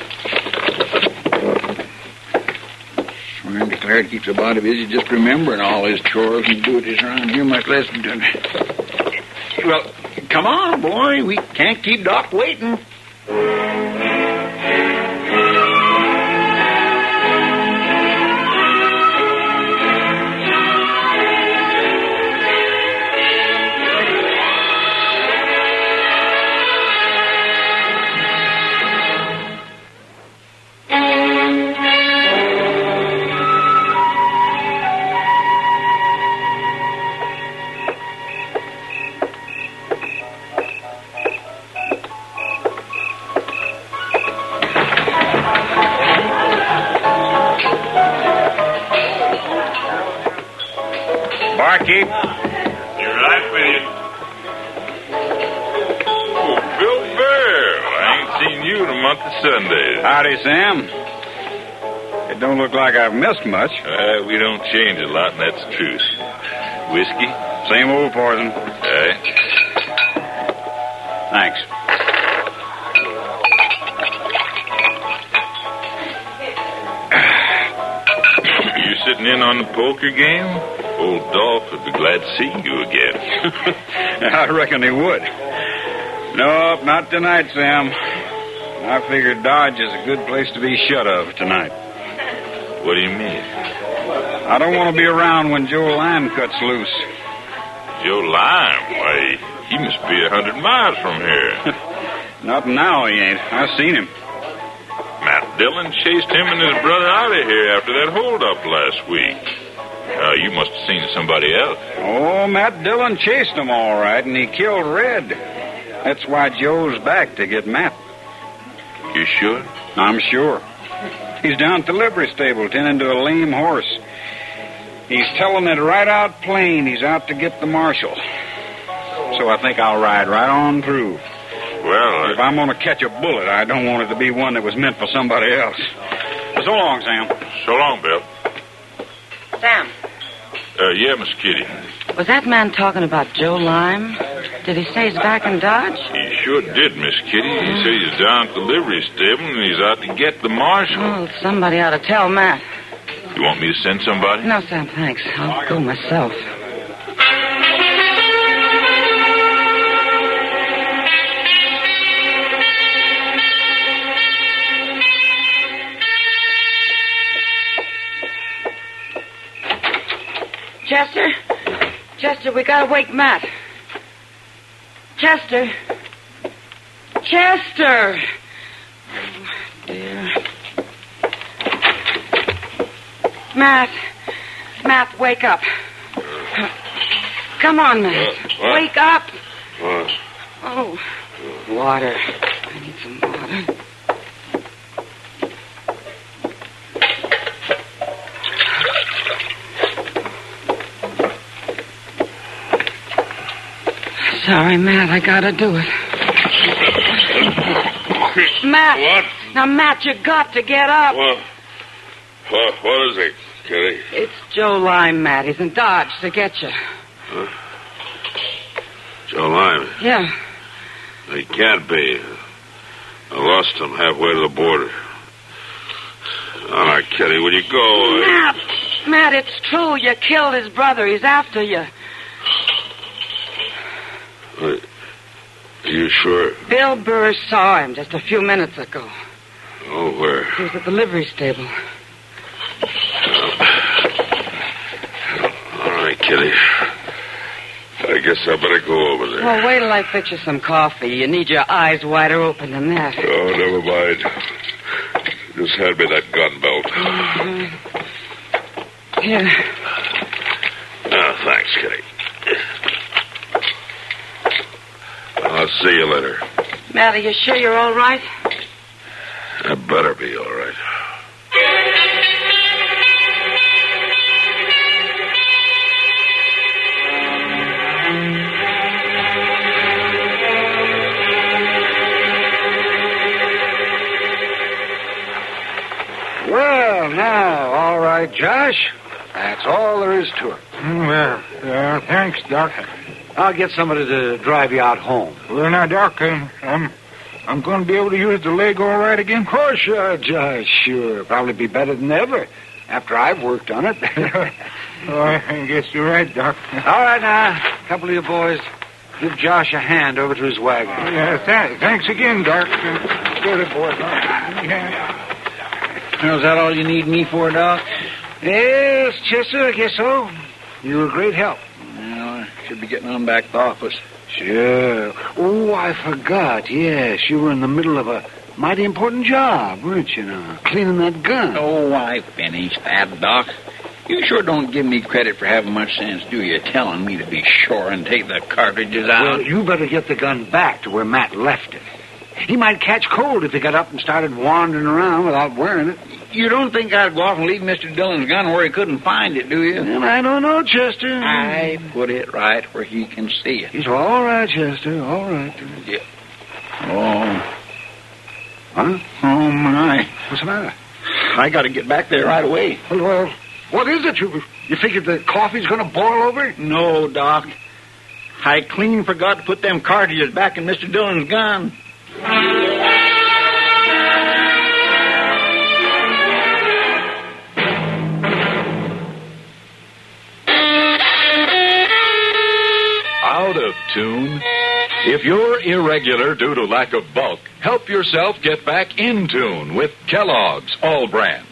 Swear and declare it keeps the body busy just remembering all his chores and duties around here, much less... Well, come on, boy. We can't keep Doc waiting. Barkeep. You're right with you. Oh, Bill Bear. I ain't seen you in a month of Sundays. Howdy, Sam. It don't look like I've missed much. Uh, we don't change a lot, and that's the truth. Whiskey? Same old poison. Aye. Thanks. You sitting in on the poker game? Old Dolph would be glad to see you again. I reckon he would. Nope, not tonight, Sam. I figured Dodge is a good place to be shut of tonight. What do you mean? I don't want to be around when Joe Lime cuts loose. Joe Lime? Why, he must be a hundred miles from here. Not now, he ain't. I seen him. Matt Dillon chased him and his brother out of here after that holdup last week. Uh, you must have seen somebody else. Oh, Matt Dillon chased him all right, and he killed Red. That's why Joe's back to get Matt. You sure? I'm sure. He's down at the livery stable tending to a lame horse. He's telling it right out plain he's out to get the marshal. So I think I'll ride right on through. Well, if I'm going to catch a bullet, I don't want it to be one that was meant for somebody else. So long, Sam. So long, Bill. Sam, Uh, yeah, Miss Kitty. was that man talking about Joe Lime? Did he say he's back in Dodge? He sure did, Miss Kitty. He said he's down at the livery stable and he's out to get the marshal. Well, somebody ought to tell Matt. You want me to send somebody? No, Sam, thanks. I'll go myself. Chester? Chester, we gotta wake Matt. Chester? Chester! Oh, dear. Matt. Matt, wake up. Come on, Matt. Uh, what? Wake up. What? Oh, water. I need some water. Sorry, Matt, I gotta do it. Matt! What? Now, Matt, you got to get up. What? What, what is it, Kitty? It's Joe Lime, Matt. He's in Dodge to get you. Huh? Joe Lime? Yeah. He can't be. I lost him halfway to the border. All right, Kitty, will you go? Matt! Matt, it's true. You killed his brother. He's after you. Are you sure? Bill Burr saw him just a few minutes ago. Oh, where? He was at the livery stable. All right, Kitty. I guess I better go over there. Well, wait till I fix you some coffee. You need your eyes wider open than that. Oh, never mind. Just hand me that gun belt. Mm-hmm. Here. Oh, thanks, Kitty. I'll see you later. Matt, are you sure you're all right? I better be all right. Well, now, all right, Josh. That's all there is to it. Well, uh, thanks, Doc. I'll get somebody to drive you out home. Well, now, Doc, uh, I'm, I'm going to be able to use the leg all right again? Of course, sure, Josh, sure. Probably be better than ever after I've worked on it. Oh, I guess you're right, Doc. All right, now, a couple of you boys, give Josh a hand over to his wagon. Yeah, th- thanks again, Doc. Uh, Good boy, Doc. Yeah. Now, is that all you need me for, Doc? Yes, Chester, I guess so. You were a great help. Well, I should be getting on back to the office. Sure. Oh, I forgot. Yes, you were in the middle of a mighty important job, weren't you, now? Cleaning that gun. Oh, I finished that, Doc. You sure don't give me credit for having much sense, do you? Telling me to be sure and take the cartridges out. Well, you better get the gun back to where Matt left it. He might catch cold if he got up and started wandering around without wearing it. You don't think I'd go off and leave Mister Dillon's gun where he couldn't find it, do you? And I don't know, Chester. I put it right where he can see it. He's all right, Chester, all right. Yeah. Oh. Huh? Oh, my. What's the matter? I got to get back there right away. Well, well, what is it? You, you figured the coffee's going to boil over? No, Doc. I clean forgot to put them cartridges back in Mister Dillon's gun. Out of tune? If you're irregular due to lack of bulk, help yourself get back in tune with Kellogg's All Brand.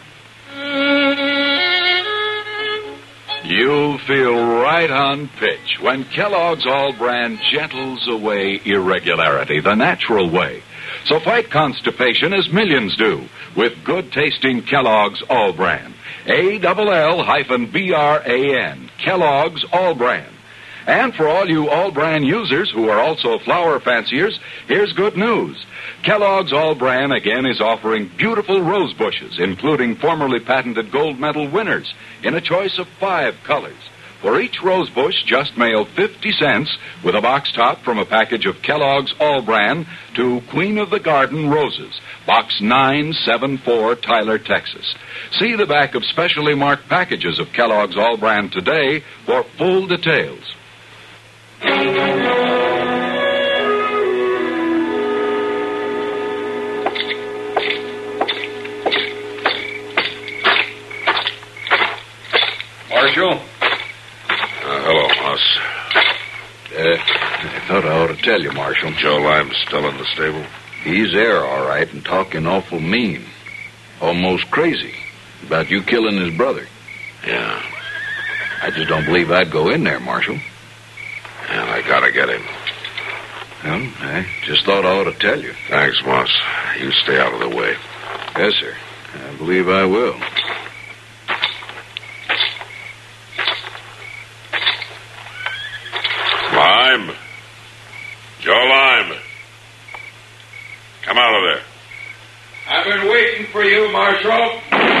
You'll feel right on pitch when Kellogg's All Brand gentles away irregularity the natural way So fight constipation as millions do with good-tasting Kellogg's All Bran. A L L hyphen B R A N. Kellogg's All Bran. And for all you All Bran users who are also flour fanciers, here's good news. Kellogg's All Bran again is offering beautiful rose bushes, including formerly patented gold medal winners, in a choice of five colors. For each rose bush, just mail fifty cents with a box top from a package of Kellogg's All Bran to Queen of the Garden Roses, Box nine seven four, Tyler, Texas. See the back of specially marked packages of Kellogg's All Bran today for full details. Marshal? Uh, hello, Moss. Uh, I thought I ought to tell you, Marshal. Joe Lime's still in the stable? He's there, all right, and talking awful mean. Almost crazy. About you killing his brother. Yeah. I just don't believe I'd go in there, Marshal. And I gotta get him. Well, I just thought I ought to tell you. Thanks, Moss. You stay out of the way. Yes, sir. I believe I will. Lime. Joe Lime. Come out of there. I've been waiting for you, Marshal.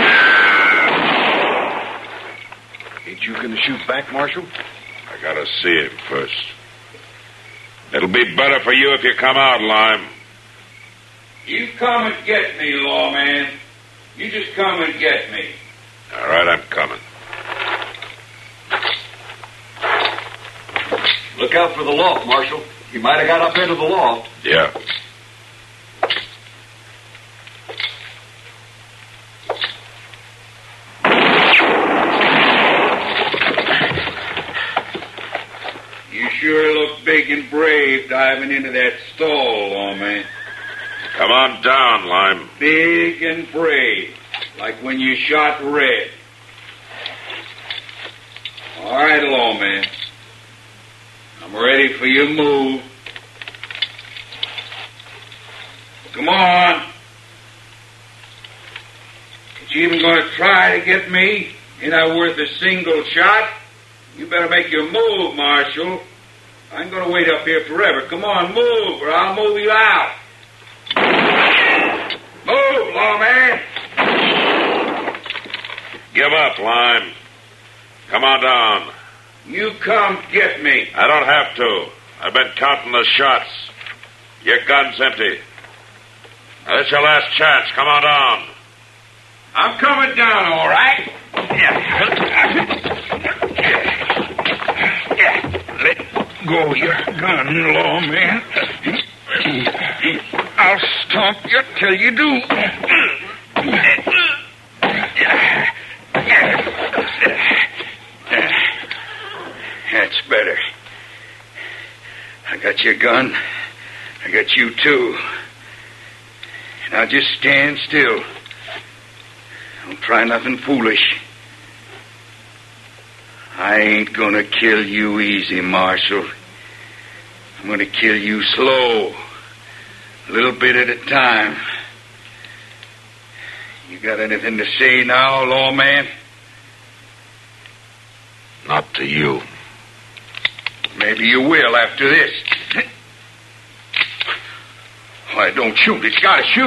Ain't you gonna shoot back, Marshal? I gotta see him first. It'll be better for you if you come out, Lime. You come and get me, lawman. You just come and get me. All right, I'm coming. Look out for the loft, Marshal. He might have got up into the loft. Yeah. You sure look big and brave diving into that stall, lawman. Come on down, Lime. Big and brave, like when you shot Red. All right, lawman. I'm ready for your move. Come on. Is you even going to try to get me? Ain't I worth a single shot? You better make your move, Marshal. I ain't going to wait up here forever. Come on, move, or I'll move you out. Move, lawman. Give up, Lime. Come on down. You come get me. I don't have to. I've been counting the shots. Your gun's empty. Now, that's your last chance. Come on down. I'm coming down, all right. Let go of your gun, lawman. I'll stomp you till you do. That's better. I got your gun. I got you, too. Now just stand still. Don't try nothing foolish. I ain't gonna kill you easy, Marshal. I'm gonna kill you slow. A little bit at a time. You got anything to say now, lawman? Not to you. Maybe you will after this. Why, don't shoot. It's got to shoot.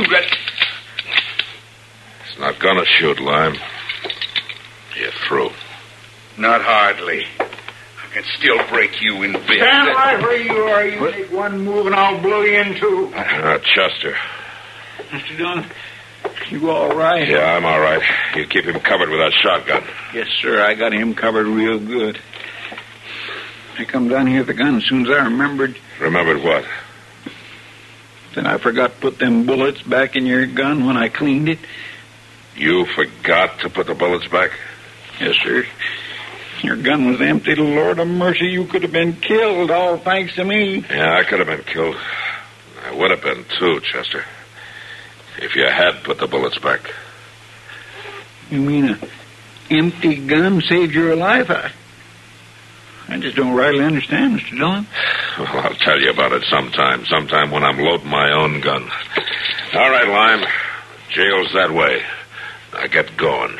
It's not gonna shoot, Lime. You're through. Not hardly. I can still break you in bits. Stand right where you are. You what? Make one move and I'll blow you in two. Uh, Chester. Mister Dunn, you all right? Yeah, I'm all right. You keep him covered with that shotgun. Yes, sir. I got him covered real good. I come down here with the gun as soon as I remembered. Remembered what? Then I forgot to put them bullets back in your gun when I cleaned it. You forgot to put the bullets back? Yes, sir. Your gun was empty. Lord of mercy, you could have been killed, all thanks to me. Yeah, I could have been killed. I would have been, too, Chester. If you had put the bullets back. You mean an empty gun saved your life? I, I just don't rightly understand, Mister Dillon. Well, I'll tell you about it sometime. Sometime when I'm loading my own gun. All right, Lime. Jail's that way. Now get going.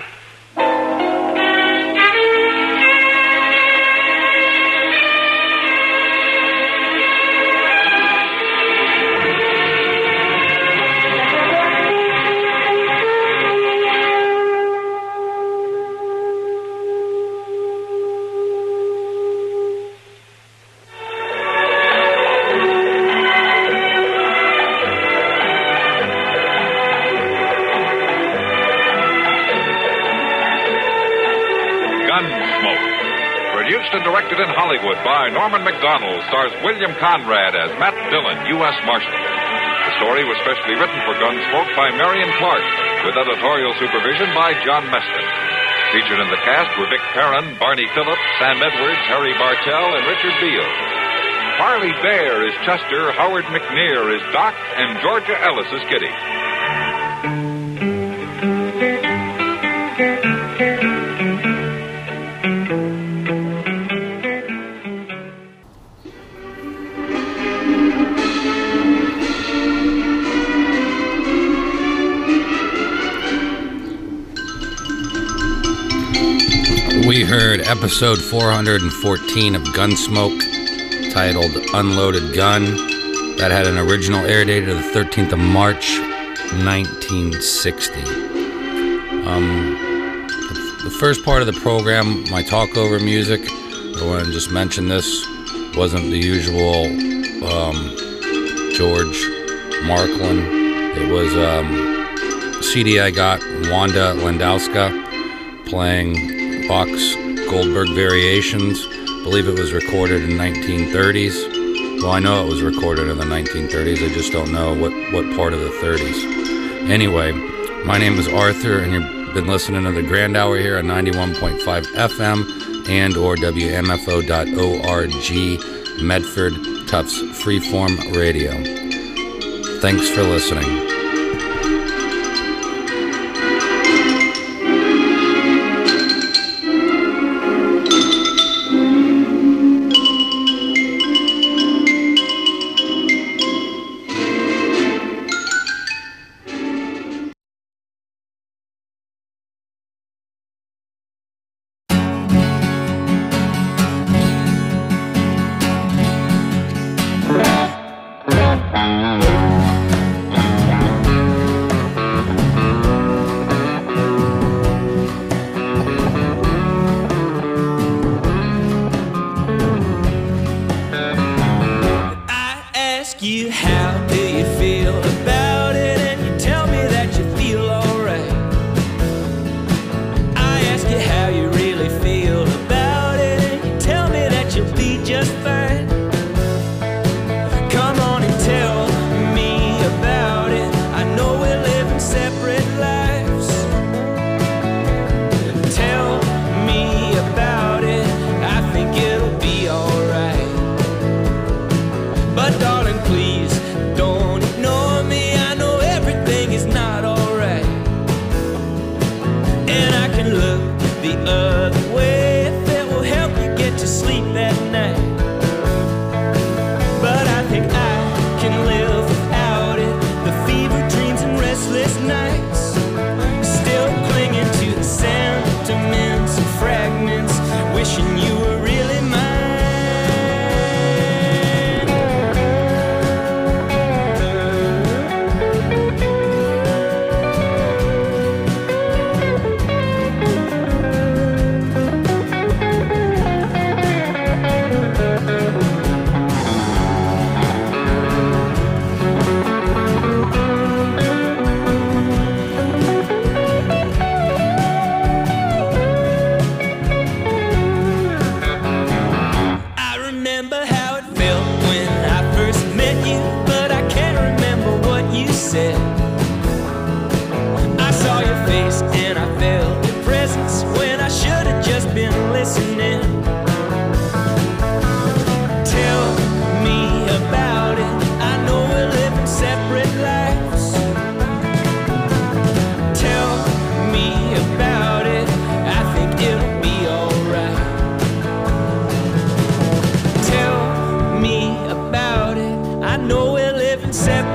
Produced and directed in Hollywood by Norman Macdonald, stars William Conrad as Matt Dillon, U S Marshal. The story was specially written for Gunsmoke by Marion Clark, with editorial supervision by John Meston. Featured in the cast were Vic Perrin, Barney Phillips, Sam Edwards, Harry Bartell, and Richard Beale. Harley Bear is Chester, Howard McNear is Doc, and Georgia Ellis is Kitty. We heard episode four hundred fourteen of Gunsmoke, titled Unloaded Gun. That had an original air date of the thirteenth of March, nineteen sixty. Um, the, the first part of the program, my talkover music, I want to just mention this, wasn't the usual um, George Marklin. It was um, a C D I got, Wanda Landowska playing Bach's Goldberg Variations. I believe it was recorded in nineteen thirties. Well, I know it was recorded in the nineteen thirties. I just don't know what, what part of the thirties. Anyway, my name is Arthur, and you've been listening to the Grand Hour here on ninety-one point five F M and or W M F O dot org, Medford, Tufts Freeform Radio. Thanks for listening.